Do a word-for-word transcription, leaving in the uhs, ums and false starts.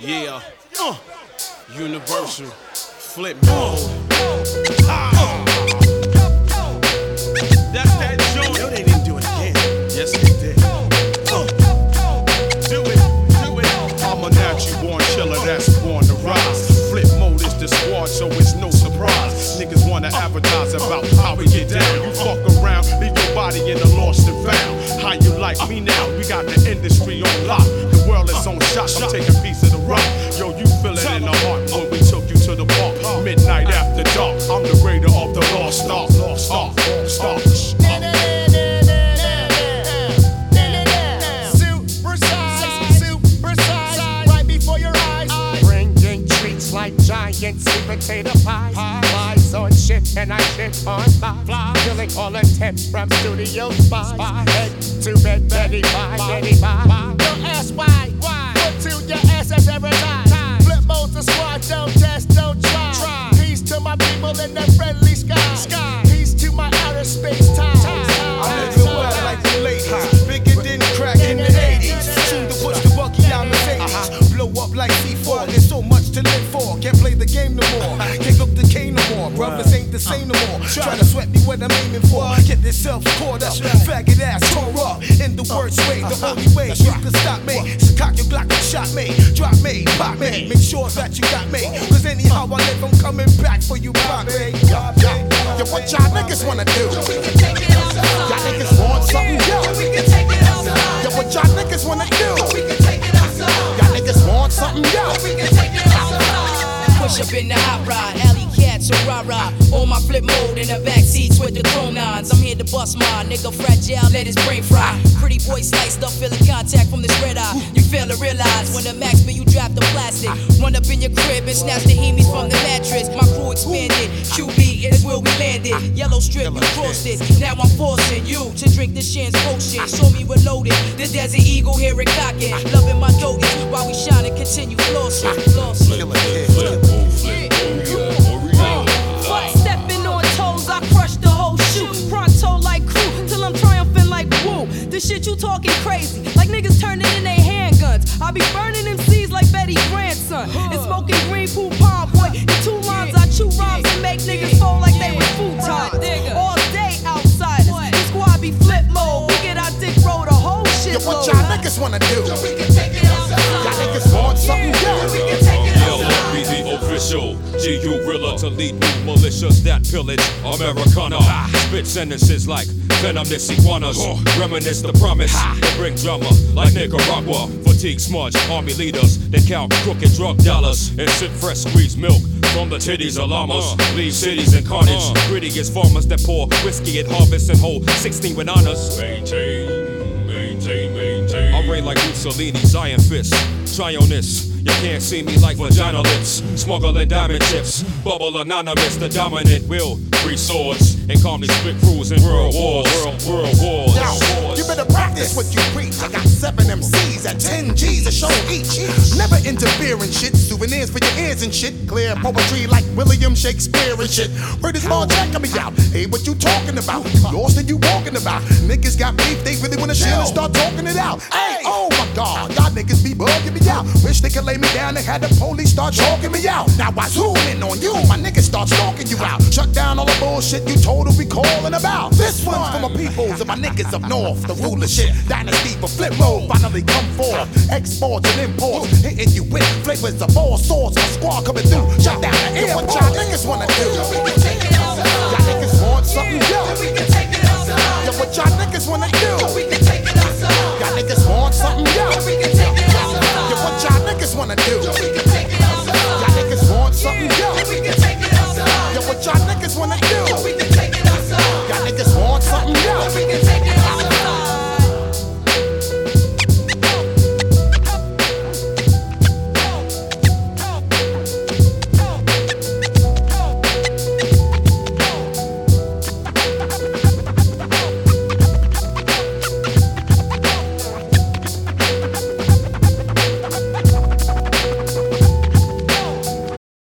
Yeah, uh, Universal, flip mode. Uh, That's that joint. No, they didn't do it again. Yes, they did. Uh, do it, do it. I'm a natural born killer that's born to rise. Flip mode is the squad, so it's no surprise. Niggas wanna advertise about how we get down. You fuck around, leave your body in the lost and found. How you like me now? We got the industry on lock. The world is on shot. I'm taking a piece of the rock. Yo, you feel it in the heart when we took you to the park. Midnight after dark. I'm the raider of the lost ark. Lost ark. Lost ark. Like giant sweet potato pies, flies on shit and I shit on fly. Killing all attempts from studio spies. Head to bed, Betty Bye, Betty Bye. Don't ask why, why? Put to your ass as every time. Flip mode the squad, don't test, don't try. Peace to my people in the friendly sky. Sky. Peace to my outer space time. I'm living well like the ladies. Bigger than crack in the eighties. Soon to push the bucky out Mercedes. Blow up like C four. There's so much to live for. Can't play the game no more. Can't up the cane no more. Brothers ain't the same no more. Try to sweat me what I'm aiming for. Get themselves caught up. Faggot ass tore up. In the worst way, the only way you can stop me. So cock your Glock and shot me. Drop me, pop me. Make sure that you got me. Cause anyhow I live, I'm coming back for you, pop me. Yo, what y'all niggas wanna do? Y'all niggas want something? Yo, yo, what y'all niggas wanna do? Y'all niggas want something? Yo. Push up in the hot rod, alley cats or rah-rah. On my flip mode in the back seats with the chrome nines. I'm here to bust my nigga fragile, let his brain fry. Pretty boy sliced up, feeling contact from this red eye. You fail to realize when the max but you drop the plastic. Run up in your crib and snatch the hemis from the mattress. My crew expanded, Q B is where we landed. Yellow strip, you crossed it. Now I'm forcing you to drink the Shan's potion. Show me reloaded, the Desert Eagle here it cocking. Loving my dotage while we shine and continue flossing. Flossing. Stepping on toes, I crush the whole shoe. Pronto like crew, till I'm triumphant like woo. This shit you talking crazy, like niggas turning in they handguns. I be burning them seeds like Betty's grandson. And smoking green poo palm, boy. In two lines, I chew rhymes and make niggas fall like they was futons. All day outsiders, this squad be flip mode. We get our dick roll the whole shit. Yo, what y'all niggas wanna do? Y'all niggas want something? Yo. Be the official G U Rilla to lead new militias that pillage Americana. Spit sentences like venomous iguanas. Reminisce the promise they bring drama like Nicaragua. Fatigue smudge army leaders that count crooked drug dollars and sip fresh squeezed milk from the titties of llamas. Leave cities in carnage. Gritty as farmers that pour whiskey at harvest and hold sixteen with honors. Maintain, maintain, maintain. I reign like Mussolini's iron fist. Try on this. You can't see me like vagina lips. Smuggling diamond chips. Bubble anonymous, the dominant will. Free swords and calmly spit crews in world wars. World, world wars. Yo, you better practice what you preach. I got seven M Cs at ten G's a show each. Never interfering shit. Souvenirs for your ears and shit. Clear poetry like William Shakespeare and shit. Heard this long checking me out. Hey, what you talking about? You lost and you walking about. Niggas got beef, they really wanna chill and start talking it out. Hey, oh my God, y'all niggas be bugging me out. Wish they could lay me down and had the police start choking me out. Now I zoom in on you, my niggas start stalking you out. Shut down all the bullshit you told us we calling about. This one's for my peoples and my niggas up north. The rulership, dynasty for flip mode finally come forth. Exports and imports, hitting you with flavors of all sorts. My squad coming through, shut down the air. What y'all niggas wanna do? Y'all niggas want something? Yo, yo, what y'all niggas wanna do? Y'all niggas want something? Yo, yo, what y'all niggas wanna do? Y'all niggas want something? Yo, yo, what y'all niggas wanna do? Y'all niggas want something? Yo.